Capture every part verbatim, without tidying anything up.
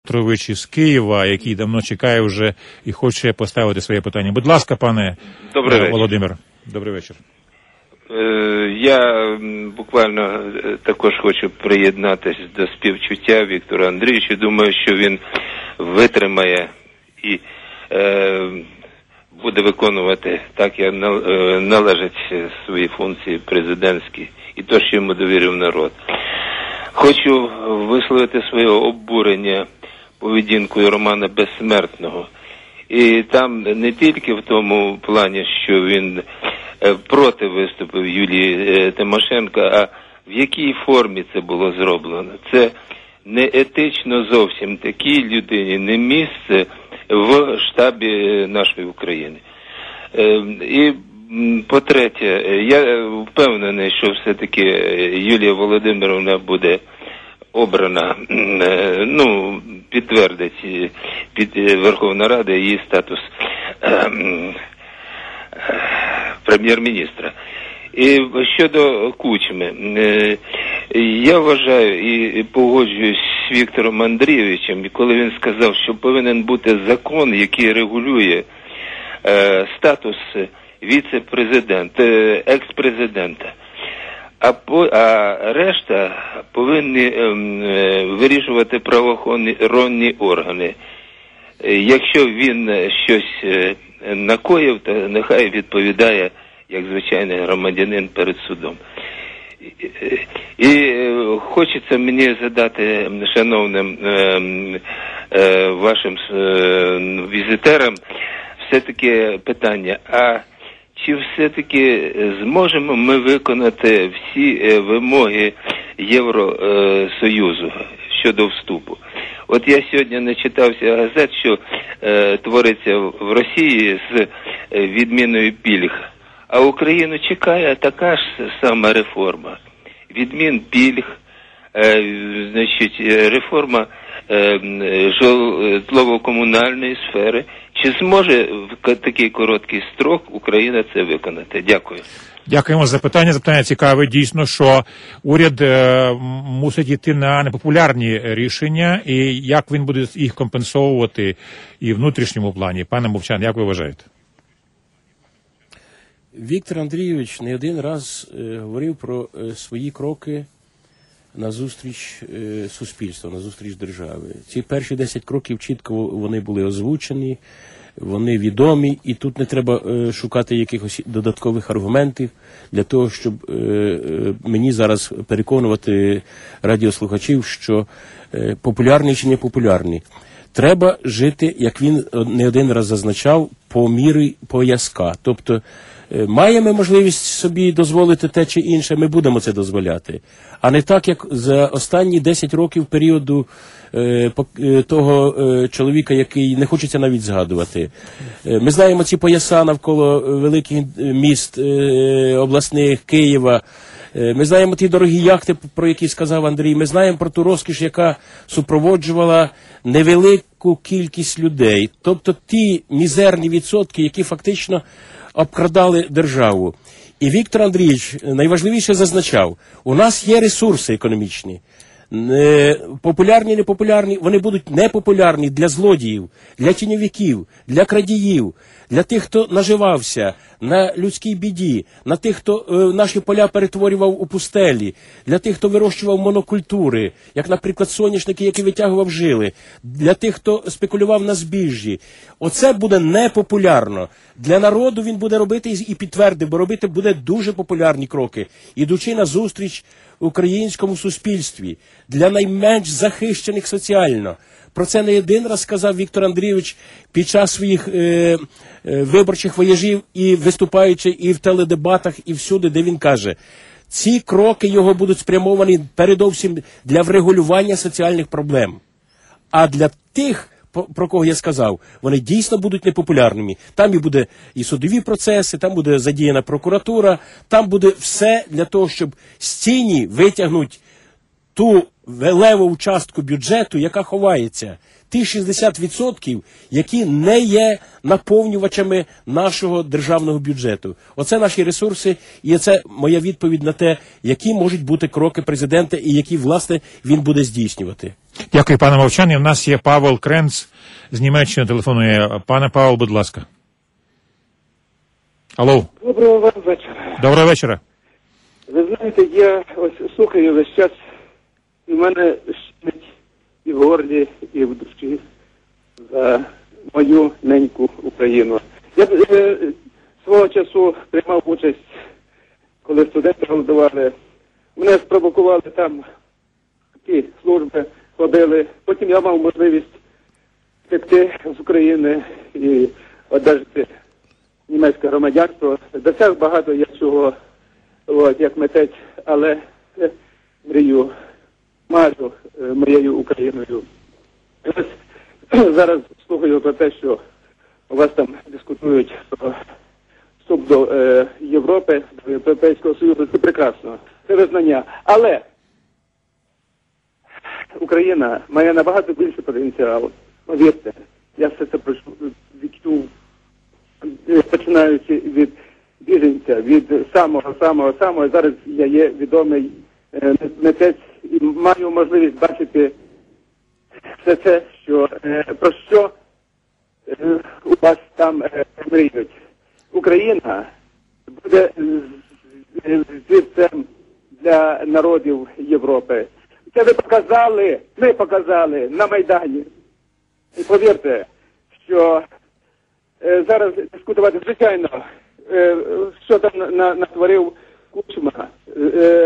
Петрович із Києва, який давно чекає вже і хоче поставити своє питання. Будь ласка, пане Добрий Володимир. Добрий вечір. Я буквально також хочу приєднатися до співчуття Віктору Андрійовичу. Думаю, що він витримає і е, буде виконувати так, як належать свої функції президентські, і то, що йому довірив народ. Хочу висловити своє обурення поведінкою Романа Безсмертного. І там не тільки в тому плані, що він проти виступив Юлії Тимошенко, а в якій формі це було зроблено. Це не етично зовсім такій людині не місце в штабі нашої України. І по-третє, я впевнений, що все-таки Юлія Володимирівна буде обрана, ну, підтвердить під Верховна Рада її статус прем'єр-міністра. І щодо Кучми, я вважаю і погоджуюсь з Віктором Андрійовичем, коли він сказав, що повинен бути закон, який регулює статус віце-президента, екс-президента. А, по, а решта повинні ем, вирішувати правоохоронні органи. Якщо він щось накоїв, то нехай відповідає як звичайний громадянин перед судом. І, і хочеться мені задати шановним е, е, вашим е, візитерам все-таки питання, а чи все-таки зможемо ми виконати всі вимоги Євросоюзу щодо вступу? От я сьогодні начитався газет, що е, твориться в Росії з відміною пільг, а Україну чекає така ж сама реформа. Відмін пільг, е, значить, реформа е, житлово-комунальної сфери. Чи зможе в такий короткий строк Україна це виконати? Дякую. Дякуємо за питання. Запитання цікаве. Дійсно, що уряд е, мусить йти на непопулярні рішення, і як він буде їх компенсовувати і в внутрішньому плані. Пане Мовчан, як ви вважаєте? Віктор Андрійович не один раз е, говорив про е, свої кроки на зустріч е, суспільства, на зустріч держави. Ці перші десять кроків чітко вони були озвучені, вони відомі, і тут не треба е, шукати якихось додаткових аргументів для того, щоб е, е, мені зараз переконувати радіослухачів, що е, популярні чи не популярні. Треба жити, як він не один раз зазначав, по мірі пояска. Тобто, е, маємо можливість собі дозволити те чи інше, ми будемо це дозволяти. А не так, як за останні десять років періоду е, того е, чоловіка, який не хочеться навіть згадувати. Е, ми знаємо ці пояса навколо великих міст е, обласних, Києва. Е, ми знаємо ті дорогі яхти, про які сказав Андрій. Ми знаємо про ту розкіш, яка супроводжувала невелику кількість людей. Тобто ті мізерні відсотки, які фактично обкрадали державу. І Віктор Андрійович найважливіше зазначав, у нас є ресурси економічні, популярні, непопулярні, вони будуть непопулярні для злодіїв, для тіньовиків, для крадіїв, для тих, хто наживався на людській біді, на тих, хто е, наші поля перетворював у пустелі, для тих, хто вирощував монокультури, як, наприклад, соняшники, які витягував жили, для тих, хто спекулював на збіжжі. Оце буде непопулярно. Для народу він буде робити і підтвердив, бо робити буде дуже популярні кроки, ідучи на зустріч українському суспільстві, для найменш захищених соціально. Про це не один раз сказав Віктор Андрійович під час своїх е, е, виборчих вояжів і виступаючи і в теледебатах, і всюди, де він каже, ці кроки його будуть спрямовані передовсім для врегулювання соціальних проблем. А для тих, про кого я сказав, вони дійсно будуть непопулярними. Там і буде і судові процеси, там буде задіяна прокуратура, там буде все для того, щоб з тіні витягнути ту левову частку бюджету, яка ховається. Ті шістдесят відсотків, які не є наповнювачами нашого державного бюджету. Оце наші ресурси, і це моя відповідь на те, які можуть бути кроки президента і які, власне, він буде здійснювати. Дякую, пане Мовчан. І в нас є Павел Кренц з Німеччини, телефонує. Пане Павел, будь ласка. Алло. Доброго вам вечора. Доброго вечора. Ви знаєте, я ось слухаю весь час, і в мене щемить і в горлі, і в душі за мою неньку Україну. Я е, свого часу приймав участь, коли студенти голодували. Мене спровокували там, такі служби ходили. Потім я мав можливість втекти з України і одержати німецьке громадянство. Досяг багато я чого, от, як митець, але е, мрію, марю е, моєю Україною. І ось зараз слухаю про те, що у вас там дискутують про вступ до е, Європи, до Європейського Союзу. Це прекрасно, це визнання. Але Україна має набагато більший потенціал. Повірте, я все це відчув, починаючи від біженця, від самого-самого-самого. Зараз я є відомий е, митець і маю можливість бачити все це, що, е, про що е, у вас там е, мріють. Україна буде звідцем для народів Європи. Це ви показали, ми показали на Майдані. І повірте, що е, зараз дискутувати, звичайно, е, що там на, натворив Кучма, е,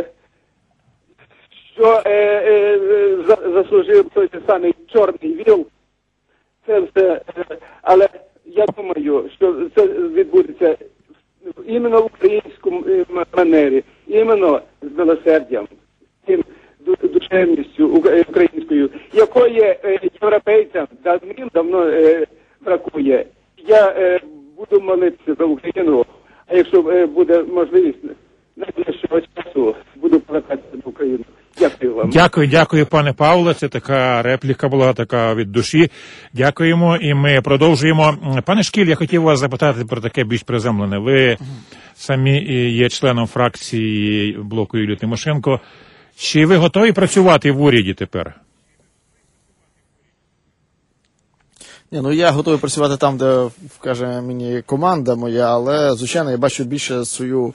що е, е, за, заслужив той самий чорний віл, це все, е, але я думаю, що це відбудеться іменно в українському манері, іменно з милосердям, тим душевністю українською, якої європейцям давно бракує. Я буду молитися за Україну, а якщо буде можливість, найближчого часу буду плакати за Україну. Дякую вам. Дякую, дякую, пане Павле. Це така репліка була, така від душі. Дякуємо, і ми продовжуємо. Пане Шкіль, я хотів вас запитати про таке більш приземлене. Ви самі є членом фракції блоку Юлії Тимошенко. Чи ви готові працювати в уряді тепер? Ні, ну я готовий працювати там, де каже мені команда моя, але звичайно я бачу більше свою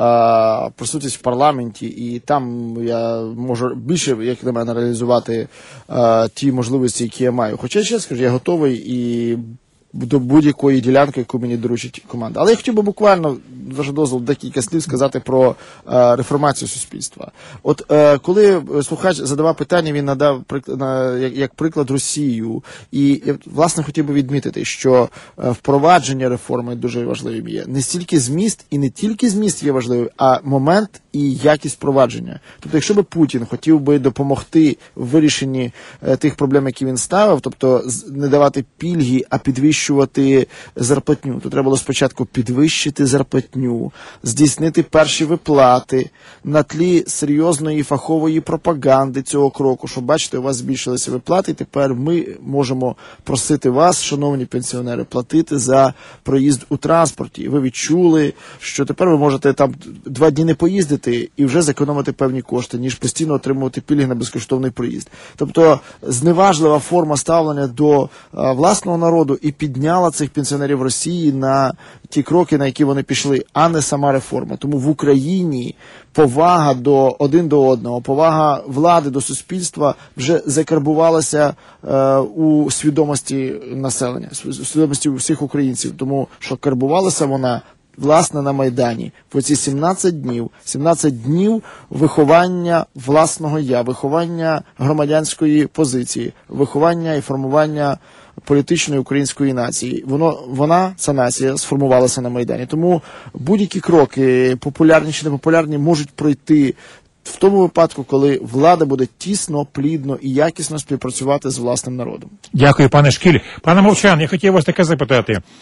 а, присутність в парламенті, і там я можу більше, як на мене, реалізувати а, ті можливості, які я маю. Хоча ще скажу, я готовий і до будь-якої ділянки, яку мені доручить команда. Але я хотів би буквально, з вашого дозволу, декілька слів сказати про е, реформацію суспільства. От е, коли слухач задавав питання, він надав на, як, як приклад Росію. І я, власне, хотів би відмітити, що е, впровадження реформи дуже важливим є. Не стільки зміст, і не тільки зміст є важливий, а момент і якість впровадження. Тобто, якщо би Путін хотів би допомогти в вирішенні е, тих проблем, які він ставив, тобто не давати пільги, а підвищувати зарплатню, то треба було спочатку підвищити зарплатню, здійснити перші виплати на тлі серйозної фахової пропаганди цього кроку, що, бачите, у вас збільшилися виплати, і тепер ми можемо просити вас, шановні пенсіонери, платити за проїзд у транспорті. Ви відчули, що тепер ви можете там два дні не поїздити і вже зекономити певні кошти, ніж постійно отримувати пільги на безкоштовний проїзд. Тобто, зневажлива форма ставлення до а, власного народу і підняла цих пенсіонерів Росії на ті кроки, на які вони пішли, а не сама реформа. Тому в Україні повага до один до одного, повага влади до суспільства вже закарбувалася е, у свідомості населення, у свідомості всіх українців. Тому що карбувалася вона власне на Майдані. В ці сімнадцять днів, сімнадцять днів виховання власного я, виховання громадянської позиції, виховання і формування політичної української нації. Воно, вона, ця нація, сформувалася на Майдані. Тому будь-які кроки, популярні чи непопулярні, можуть пройти в тому випадку, коли влада буде тісно, плідно і якісно співпрацювати з власним народом. Дякую, пане Шкіль. Пане Мовчан, я хотів вас таке запитати.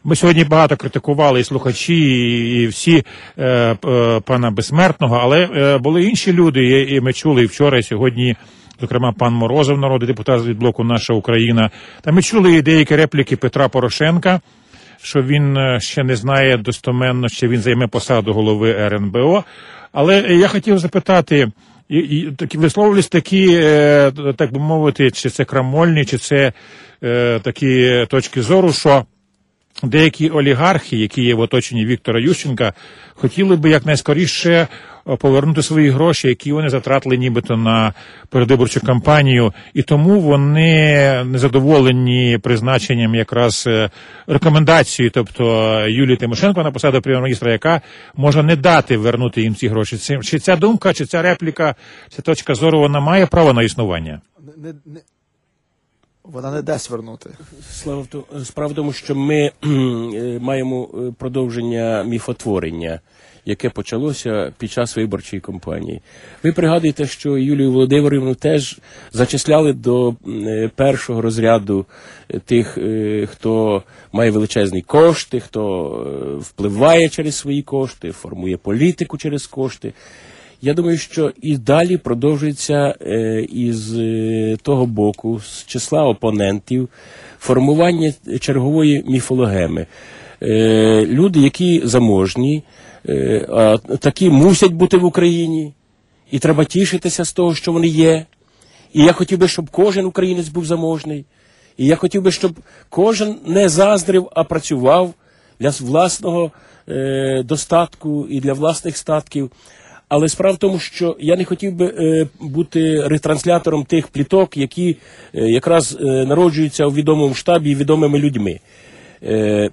Ми сьогодні багато критикували і слухачі, і всі е, е, пана Безсмертного, але е, були інші люди, і, і ми чули і вчора, і сьогодні, зокрема, пан Морозов, народний депутат від блоку «Наша Україна». Та ми чули і деякі репліки Петра Порошенка, що він ще не знає достоменно, чи він займе посаду голови ер ен бе о. Але я хотів запитати, і, і такі висловлювались такі, е, так би мовити, чи це крамольні, чи це е, такі точки зору, що деякі олігархи, які є в оточенні Віктора Ющенка, хотіли би якнайскоріше повернути свої гроші, які вони затратили нібито на передвиборчу кампанію, і тому вони незадоволені призначенням якраз рекомендації, тобто Юлії Тимошенко на посаду прем'єр-міністра, яка може не дати вернути їм ці гроші. Чи ця думка, чи ця репліка, ця точка зору, вона має право на існування? Не, не, вона не дасть вернути. Справа в тому, що ми маємо продовження міфотворення, яке почалося під час виборчої кампанії. Ви пригадуєте, що Юлію Володимирівну теж зачисляли до першого розряду тих, хто має величезні кошти, хто впливає через свої кошти, формує політику через кошти. Я думаю, що і далі продовжується е, із е, того боку, з числа опонентів, формування чергової міфологеми. Е, люди, які заможні, е, а такі мусять бути в Україні, і треба тішитися з того, що вони є. І я хотів би, щоб кожен українець був заможний. І я хотів би, щоб кожен не заздрив, а працював для власного е, достатку і для власних статків. Але справа в тому, що я не хотів би е, бути ретранслятором тих пліток, які е, якраз е, народжуються у відомому штабі відомими людьми. Е,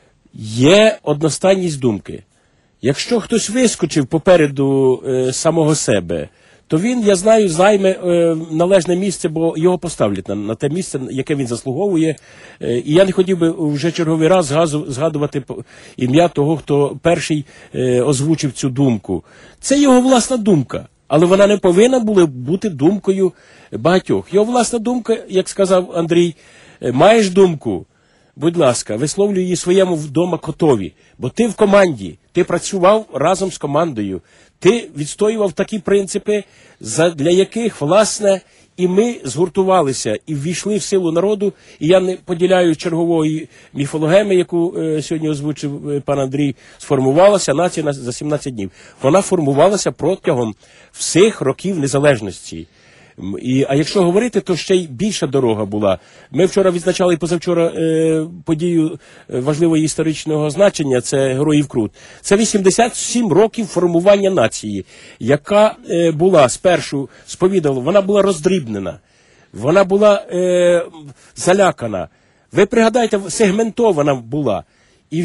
є одностайність думки. Якщо хтось вискочив попереду е, самого себе, то він, я знаю, займе е, належне місце, бо його поставлять на, на те місце, яке він заслуговує. Е, і я не хотів би вже черговий раз згазу, згадувати ім'я того, хто перший е, озвучив цю думку. Це його власна думка, але вона не повинна була бути думкою багатьох. Його власна думка, як сказав Андрій, е, маєш думку, будь ласка, висловлюй її своєму вдома котові, бо ти в команді, ти працював разом з командою, ти відстоював такі принципи, для яких, власне, і ми згуртувалися і ввійшли в силу народу, і я не поділяю чергової міфологеми, яку е, сьогодні озвучив е, пан Андрій, сформувалася нація на, за сімнадцять днів. Вона формувалася протягом всіх років незалежності. І, а якщо говорити, то ще й більша дорога була. Ми вчора відзначали і позавчора е, подію важливого історичного значення, це Героїв Крут. Це вісімдесят сім років формування нації, яка е, була спершу, сповідала, вона була роздрібнена, вона була е, залякана. Ви пригадайте, сегментована була. І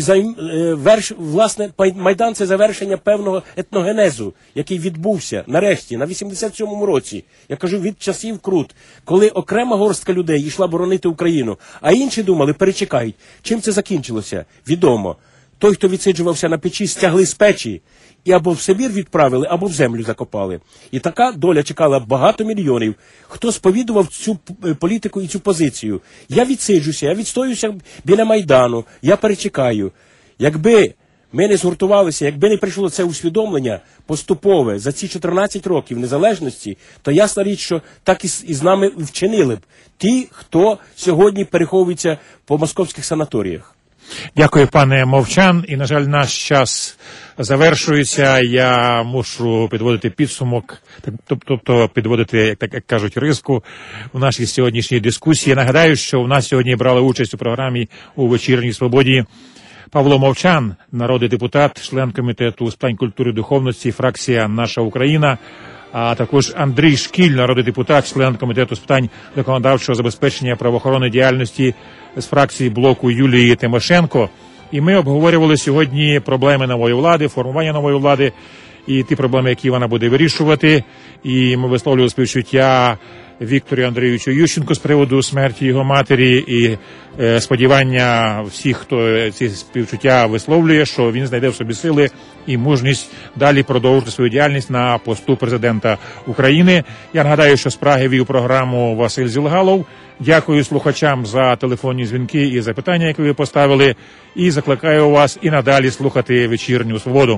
власне Майдан – це завершення певного етногенезу, який відбувся нарешті на вісімдесят сьомому році. Я кажу, від часів Крут, коли окрема горстка людей йшла боронити Україну, а інші думали, перечекають. Чим це закінчилося? Відомо. Той, хто відсиджувався на печі, стягли з печі і або в Сибір відправили, або в землю закопали. І така доля чекала багато мільйонів, хто сповідував цю політику і цю позицію. Я відсиджуся, я відстоюся біля Майдану, я перечекаю. Якби ми не згуртувалися, якби не прийшло це усвідомлення поступове за ці чотирнадцять років незалежності, то ясна річ, що так і з нами вчинили б ті, хто сьогодні переховується по московських санаторіях. Дякую, пане Мовчан. І, на жаль, наш час завершується. Я мушу підводити підсумок, тобто підводити, як так як кажуть, риску у нашій сьогоднішній дискусії. Нагадаю, що у нас сьогодні брали участь у програмі «У вечірній свободі» Павло Мовчан, народний депутат, член комітету з питань культури і духовності, фракція «Наша Україна», а також Андрій Шкіль, народний депутат, член комітету з питань законодавчого забезпечення правоохоронної діяльності з фракції блоку Юлії Тимошенко. І ми обговорювали сьогодні проблеми нової влади, формування нової влади. і ті проблеми, які вона буде вирішувати. І ми висловлюємо співчуття Віктору Андрійовичу Ющенку з приводу смерті його матері, і е, сподівання всіх, хто ці співчуття висловлює, що він знайде в собі сили і мужність далі продовжити свою діяльність на посту президента України. Я нагадаю, що з Праги вів програму Василь Зілгалов. Дякую слухачам за телефонні дзвінки і запитання, які ви поставили, і закликаю вас і надалі слухати «Вечірню Свободу».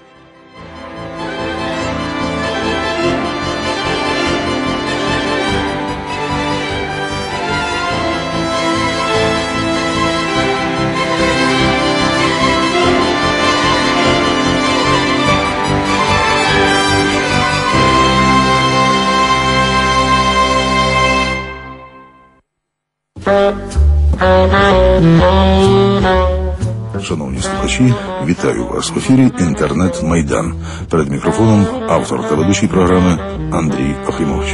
Шановні слухачі, вітаю вас в ефірі «Інтернет-Майдан». Перед мікрофоном автор та ведучий програми Андрій Охимович.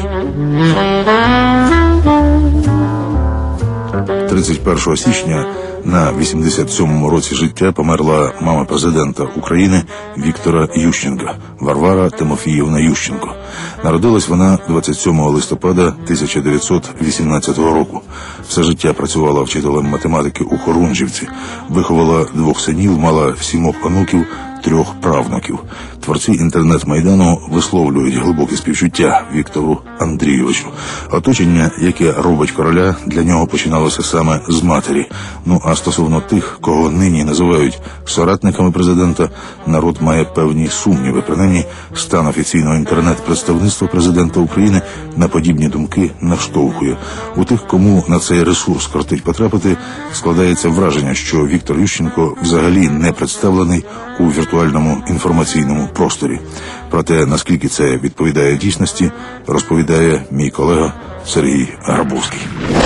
тридцять першого січня на вісімдесят сьомому році життя померла мама президента України Віктора Ющенка, Варвара Тимофіївна Ющенко. Народилась вона двадцять сьомого листопада тисяча дев'ятсот вісімнадцятого року. Все життя працювала вчителем математики у Хорунжівці, виховала двох синів, мала сімох онуків, трьох правнуків. Творці інтернет-майдану висловлюють глибоке співчуття Віктору Андрійовичу. Оточення, яке робить короля, для нього починалося саме з матері. Ну а стосовно тих, кого нині називають соратниками президента, народ має певні сумніви. Принаймні, стан офіційного інтернет-представництва президента України на подібні думки наштовхує. У тих, кому на цей ресурс кортить потрапити, складається враження, що Віктор Ющенко взагалі не представлений у віртуальному інформаційному просторі. Про те, наскільки це відповідає дійсності, розповідає мій колега Сергій Грабовський.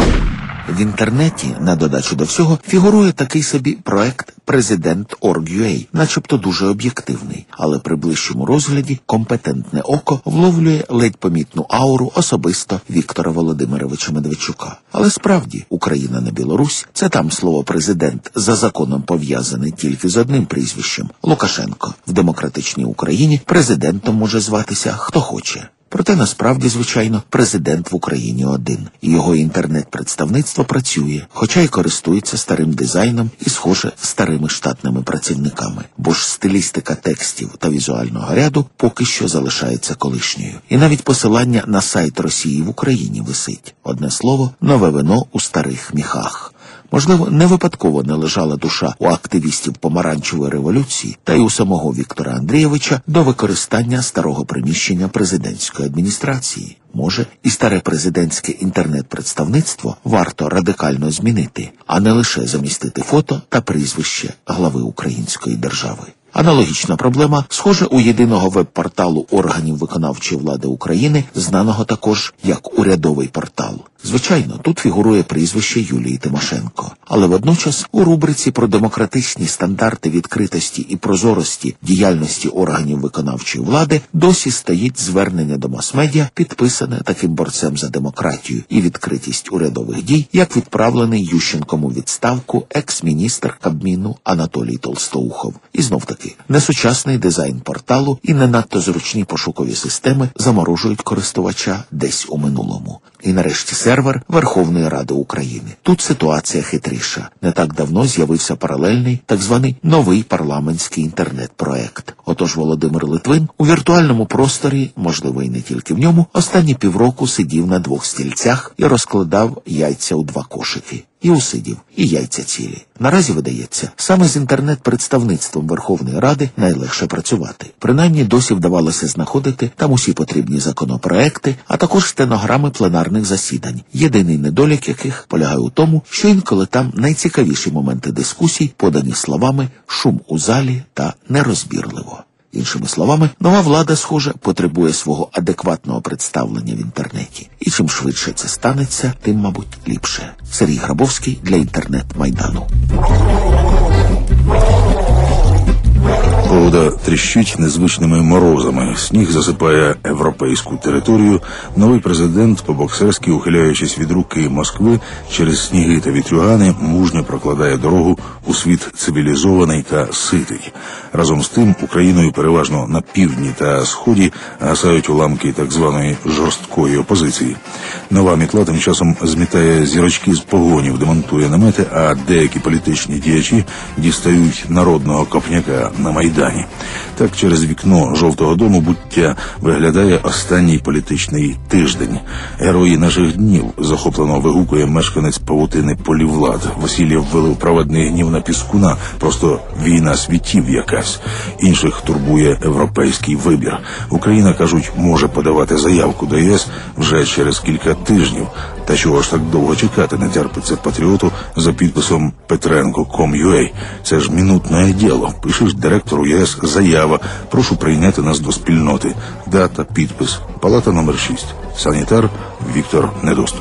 В інтернеті, на додачу до всього, фігурує такий собі проект «Президент точка орг точка ю а», начебто дуже об'єктивний, але при ближчому розгляді компетентне око вловлює ледь помітну ауру особисто Віктора Володимировича Медведчука. Але справді, Україна не Білорусь, це там слово «президент» за законом пов'язане тільки з одним прізвищем – Лукашенко. В демократичній Україні президентом може зватися хто хоче. Проте насправді, звичайно, президент в Україні один. І його інтернет-представництво працює, хоча й користується старим дизайном і, схоже, старими штатними працівниками. Бо ж стилістика текстів та візуального ряду поки що залишається колишньою. І навіть посилання на сайт Росії в Україні висить. Одне слово – нове вино у старих міхах. Можливо, не випадково не лежала душа у активістів помаранчевої революції та й у самого Віктора Андрійовича до використання старого приміщення президентської адміністрації. Може, і старе президентське інтернет-представництво варто радикально змінити, а не лише замістити фото та прізвище глави української держави. Аналогічна проблема, схоже, у єдиного веб-порталу органів виконавчої влади України, знаного також як урядовий портал. Звичайно, тут фігурує прізвище Юлії Тимошенко. Але водночас у рубриці про демократичні стандарти відкритості і прозорості діяльності органів виконавчої влади досі стоїть звернення до мас-медіа, підписане таким борцем за демократію і відкритість урядових дій, як відправлений Ющенком у відставку екс-міністр Кабміну Анатолій Толстоухов. І знов-таки, несучасний дизайн порталу і не надто зручні пошукові системи заморожують користувача десь у минулому. І нарешті сервер Верховної Ради України. Тут ситуація хитріша. Не так давно з'явився паралельний, так званий новий парламентський інтернет-проект. Отож Володимир Литвин у віртуальному просторі, можливо і не тільки в ньому, останні півроку сидів на двох стільцях і розкладав яйця у два кошики. І усидів, і яйця цілі. Наразі, видається, саме з інтернет-представництвом Верховної Ради найлегше працювати. Принаймні досі вдавалося знаходити там усі потрібні законопроекти, а також стенограми пленарних засідань, єдиний недолік яких полягає у тому, що інколи там найцікавіші моменти дискусій подані словами «шум у залі» та «нерозбірливо». Іншими словами, нова влада, схоже, потребує свого адекватного представлення в інтернеті. І чим швидше це станеться, тим, мабуть, ліпше. Сергій Грабовський для інтернет-майдану. Погода тріщить незвичними морозами. Сніг засипає європейську територію. Новий президент, по-боксерськи ухиляючись від руки Москви, через сніги та вітрюгани мужньо прокладає дорогу у світ цивілізований та ситий. Разом з тим, Україною переважно на півдні та сході гасають уламки так званої жорсткої опозиції. Нова мітла тим часом змітає зірочки з погонів, демонтує намети, а деякі політичні діячі дістають народного копняка на Майдані. Так через вікно Жовтого дому буття виглядає останній політичний тиждень. Герої наших днів, захоплено вигукує мешканець павутини Полівлад. Васильєв вилив праведний гнів на Піскуна, просто війна світів якась. Інших турбує європейський вибір. Україна, кажуть, може подавати заявку до ЄС вже через кілька тижнів. Та чого ж так довго чекати, не терпиться патріоту за підписом Петренко крапка ком крапка ю а. Це ж мінутне діло. Пишеш директору ЄС заява. Прошу прийняти нас до спільноти. Дата, підпис. Палата номер шість. Санітар Віктор Недоступ.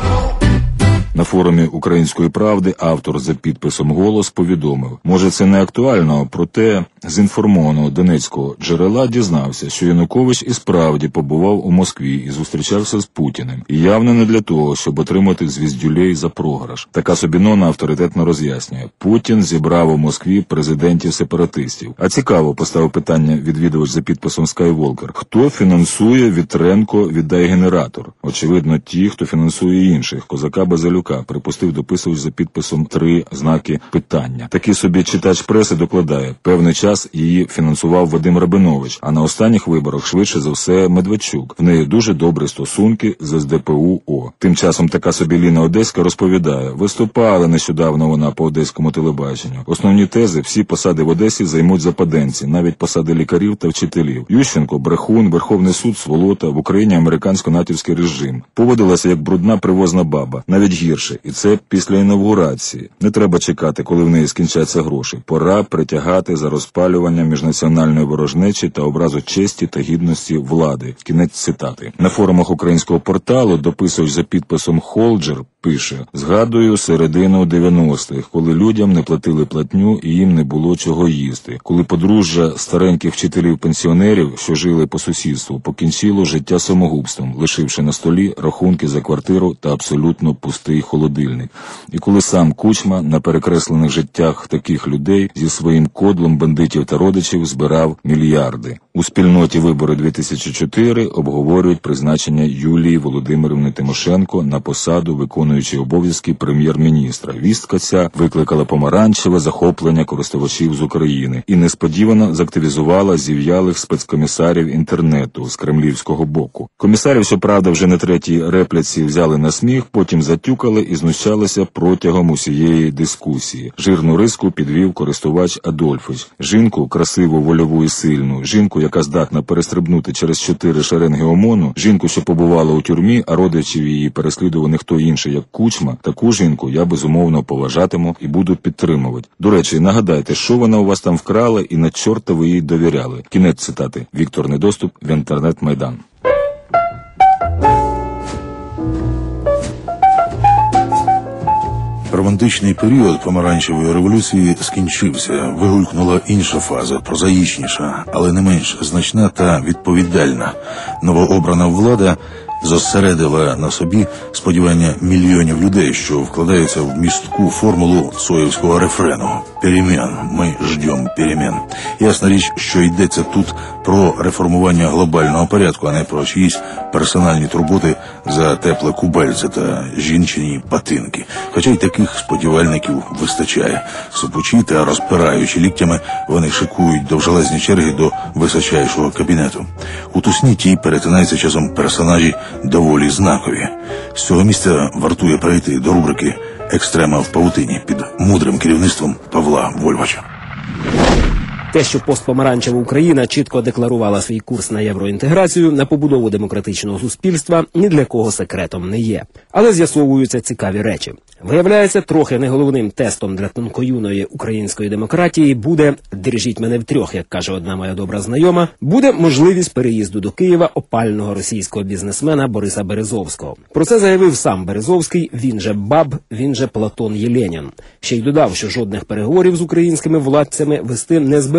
На форумі «Української правди» автор за підписом «Голос» повідомив, може це не актуально, проте з інформованого донецького джерела дізнався, що Янукович і справді побував у Москві і зустрічався з Путіним. І явно не для того, щоб отримати звіздюлей за програш. Така собі нона авторитетно роз'яснює. Путін зібрав у Москві президентів-сепаратистів. А цікаво, поставив питання відвідувач за підписом Скайволкер. Хто фінансує Вітренко «Віддай генератор»? Очевидно, ті, хто фінансує інших. Козака Базилюка, припустив дописувач за підписом три знаки питання. Такий собі читач преси докладає. Певний час її фінансував Вадим Рабинович, а на останніх виборах швидше за все Медведчук. В неї дуже добрі стосунки з ес де пе у о. Тим часом така собі Ліна Одеська розповідає. Виступала нещодавно вона по одеському телебаченню. Основні тези: всі посади в Одесі займуть западенці, навіть посади лікарів та вчителів. Ющенко – брехун, Верховний суд – сволота, в Україні американсько-натівський режим. Поводилася як брудна привозна баба, навіть гірше. І це після інавгурації. Не треба чекати, коли в неї скінчаться гроші. Пора притягати за розпалювання міжнаціональної ворожнечі та образу честі та гідності влади. Кінець цитати. На форумах українського порталу дописувач за підписом Холджер пише: «Згадую середину дев'яностих, коли людям не платили платню і їм не було чого їсти. Коли подружжя стареньких вчителів-пенсіонерів, що жили по сусідству, покінчило життя самогубством, лишивши на столі рахунки за квартиру та абсолютно пустий холодильник. І коли сам Кучма на перекреслених життях таких людей зі своїм кодлом бандитів та родичів збирав мільярди». У спільноті «Вибори дві тисячі чотири» обговорюють призначення Юлії Володимирівни Тимошенко на посаду виконуючої обов'язки прем'єр-міністра. Вістка ця викликала помаранчеве захоплення користувачів з України і несподівано заактивізувала зів'ялих спецкомісарів інтернету з кремлівського боку. Комісарів, щоправда, вже на третій репліці взяли на сміх, потім затюкали і знущалися протягом усієї дискусії. Жирну риску підвів користувач Адольфович. Жінку красиву, вольову і сильну, жінку, яка здатна перестрибнути через чотири шеренги ОМОНу, жінку, що побувала у тюрмі, а родичів її переслідував не хто інший, як Кучма, таку жінку я безумовно поважатиму і буду підтримувати. До речі, нагадайте, що вона у вас там вкрала і на чорта ви їй довіряли. Кінець цитати. Віктор Недоступ, в інтернет-майдан. Романтичний період помаранчевої революції скінчився. Вигулькнула інша фаза, прозаїчніша, але не менш значна та відповідальна. Новообрана влада зосередила на собі сподівання мільйонів людей, що вкладаються в містку формулу цоївського рефрену «Перемен, ми ждем перемен». Ясна річ, що йдеться тут про реформування глобального порядку, а не про чиїсь персональні турботи за тепле кубельце та жінчині патинки. Хоча й таких сподівальників вистачає. Супучі та розпираючи ліктями, вони шикують довжелезні черги до височайшого кабінету. У тусні тій перетинаються часом персонажі доволі знакові. З цього місця вартує перейти до рубрики «Екстрема в павутині» під мудрим керівництвом Павла Вольвача. Те, що постпомаранчева Україна чітко декларувала свій курс на євроінтеграцію, на побудову демократичного суспільства, ні для кого секретом не є. Але з'ясовуються цікаві речі. Виявляється, трохи не головним тестом для тонкоюної української демократії буде, держіть мене втрьох, як каже одна моя добра знайома, буде можливість переїзду до Києва опального російського бізнесмена Бориса Березовського. Про це заявив сам Березовський, він же Баб, він же Платон Єленін. Ще й додав, що жодних переговорів з українськими владцями вести не збирається.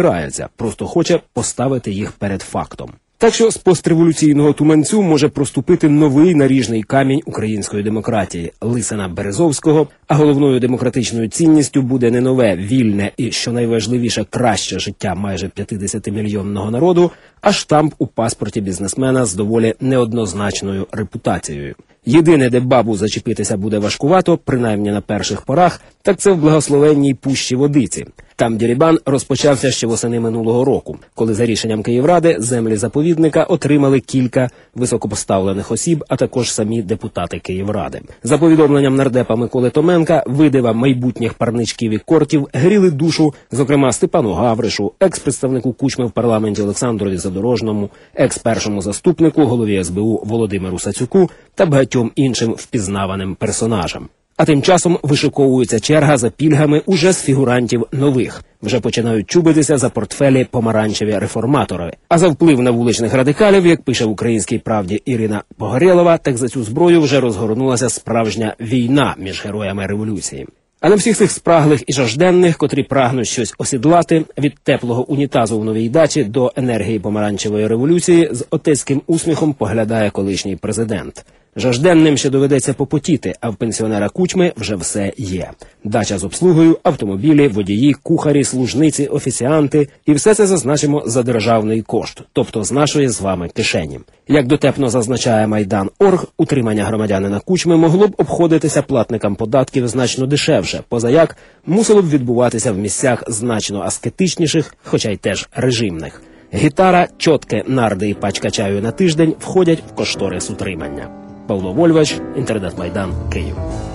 збирається, просто хоче поставити їх перед фактом. Так що з постреволюційного туманцю може проступити новий наріжний камінь української демократії – Лисина Березовського, а головною демократичною цінністю буде не нове, вільне і, що найважливіше, краще життя майже п'ятидесятимільйонного народу, а штамп у паспорті бізнесмена з доволі неоднозначною репутацією. Єдине, де бабу зачепитися буде важкувато, принаймні на перших порах, так це в благословенній Пущі Водиці. Там дерибан розпочався ще восени минулого року, коли за рішенням Київради землі заповідника отримали кілька високопоставлених осіб, а також самі депутати Київради. За повідомленням нардепа Миколи Томенка, видива майбутніх парничків і кортів гріли душу, зокрема, Степану Гавришу, екс-представнику Кучми в парламенті Олександрові Задорожному, екс-першому заступнику голові ес бе у Володимиру Сацюку та багатьом іншим впізнаваним персонажам. А тим часом вишиковується черга за пільгами уже з фігурантів нових. Вже починають чубитися за портфелі помаранчеві реформатори. А за вплив на вуличних радикалів, як пише в «Українській правді» Ірина Погорєлова, так за цю зброю вже розгорнулася справжня війна між героями революції. А на всіх цих спраглих і жажденних, котрі прагнуть щось осідлати, від теплого унітазу в новій дачі до енергії помаранчевої революції, з отецьким усміхом поглядає колишній президент. Жажденним ще доведеться попотіти, а в пенсіонера Кучми вже все є. Дача з обслугою, автомобілі, водії, кухарі, служниці, офіціанти. І все це зазначимо за державний кошт, тобто з нашої з вами кишені. Як дотепно зазначає Майдан крапка орг, утримання громадянина Кучми могло б обходитися платникам податків значно дешевше, позаяк мусило б відбуватися в місцях значно аскетичніших, хоча й теж режимних. Гітара, чотки, нарди і пачка чаю на тиждень входять в кошторис утримання. Павло Вольвач, Інтернет-Майдан, Київ.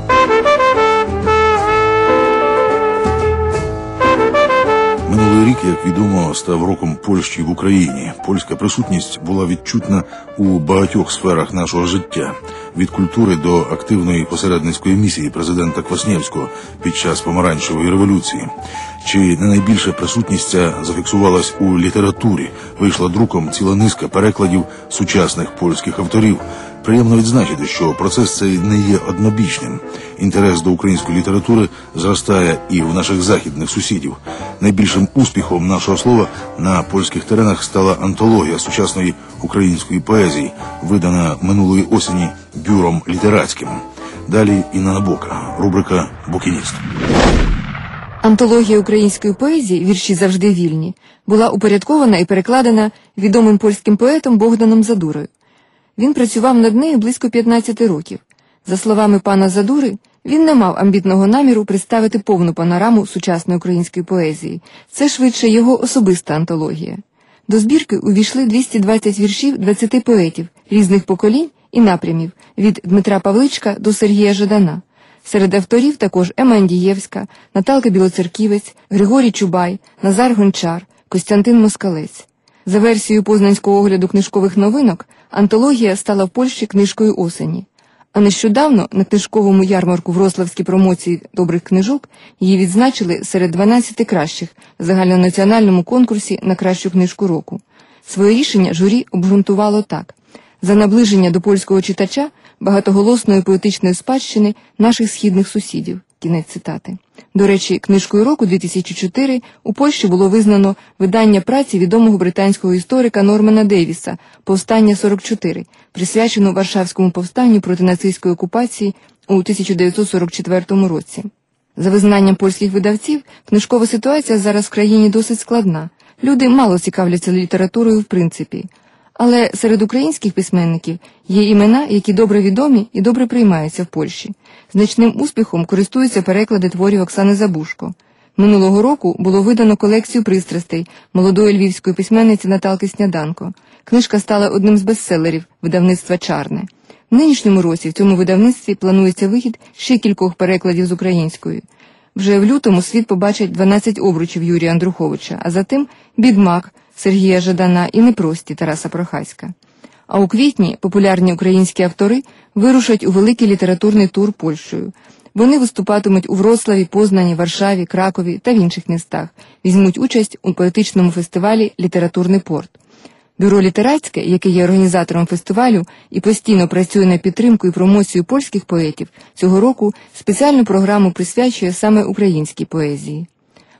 Минулий рік, як відомо, став роком Польщі в Україні. Польська присутність була відчутна у багатьох сферах нашого життя. Від культури до активної посередницької місії президента Кваснєвського під час помаранчевої революції. Чи не найбільша присутність ця зафіксувалась у літературі? Вийшла друком ціла низка перекладів сучасних польських авторів. Приємно відзначити, що процес цей не є однобічним. Інтерес до української літератури зростає і в наших західних сусідів. Найбільшим успіхом нашого слова на польських теренах стала антологія сучасної української поезії, видана минулої осені Бюром літератським. Далі Інна Набока, рубрика «Букініст». Антологія української поезії «Вірші завжди вільні» була упорядкована і перекладена відомим польським поетом Богданом Задурою. Він працював над нею близько п'ятнадцяти років. За словами пана Задури, він не мав амбітного наміру представити повну панораму сучасної української поезії. Це швидше його особиста антологія. До збірки увійшли двісті двадцять віршів двадцяти поетів різних поколінь і напрямів, від Дмитра Павличка до Сергія Жадана. Серед авторів також Ема Андієвська, Наталка Білоцерківець, Григорій Чубай, Назар Гончар, Костянтин Москалець. За версією Познанського огляду книжкових новинок, антологія стала в Польщі книжкою осені. А нещодавно на книжковому ярмарку в Вроцлавській промоції добрих книжок її відзначили серед дванадцяти кращих в загальнонаціональному конкурсі на кращу книжку року. Своє рішення журі обґрунтувало так: за наближення до польського читача багатоголосної поетичної спадщини наших східних сусідів. Кінець цитати. До речі, книжкою року дві тисячі чотири у Польщі було визнано видання праці відомого британського історика Нормана Дейвіса «Повстання сорок чотири», присвячену Варшавському повстанню проти нацистської окупації у тисяча дев'ятсот сорок четвертому році. За визнанням польських видавців, книжкова ситуація зараз в країні досить складна. Люди мало цікавляться літературою в принципі. Але серед українських письменників є імена, які добре відомі і добре приймаються в Польщі. Значним успіхом користуються переклади творів Оксани Забушко. Минулого року було видано колекцію пристрастей молодої львівської письменниці Наталки Сняданко. Книжка стала одним з бестселерів видавництва «Чарне». В нинішньому році в цьому видавництві планується вихід ще кількох перекладів з української. Вже в лютому світ побачить дванадцять обручів Юрія Андруховича, а затим «Бідмак» Сергія Жадана і «Непрості» Тараса Прохаська. А у квітні популярні українські автори вирушать у великий літературний тур Польщею. Вони виступатимуть у Вроцлаві, Познані, Варшаві, Кракові та в інших містах, візьмуть участь у поетичному фестивалі «Літературний порт». Бюро літератське, яке є організатором фестивалю і постійно працює на підтримку і промоцію польських поетів, цього року спеціальну програму присвячує саме українській поезії.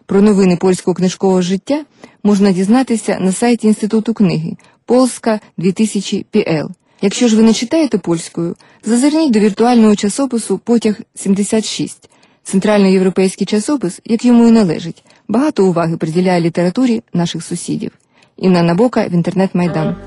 Про новини польського книжкового життя можна дізнатися на сайті Інституту книги Полська дві тисячі пі ел. Якщо ж ви не читаєте польською, зазирніть до віртуального часопису «Потяг сімдесят шість». Центральноєвропейський часопис, як йому і належить, багато уваги приділяє літературі наших сусідів. Інна Набока в інтернет-майдан.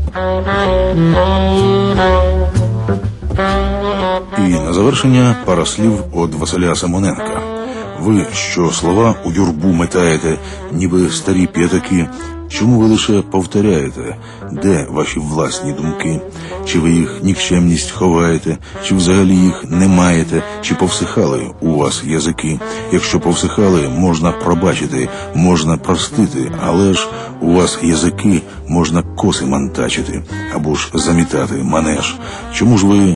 І на завершення пара слів від Василя Симоненка. Ви, що слова у юрбу метаєте, ніби старі п'ятаки, чому ви лише повторяєте, де ваші власні думки? Чи ви їх нікчемність ховаєте, чи взагалі їх не маєте, чи повсихали у вас язики? Якщо повсихали, можна пробачити, можна простити, але ж у вас язики можна коси мантачити, або ж замітати манеж. Чому ж ви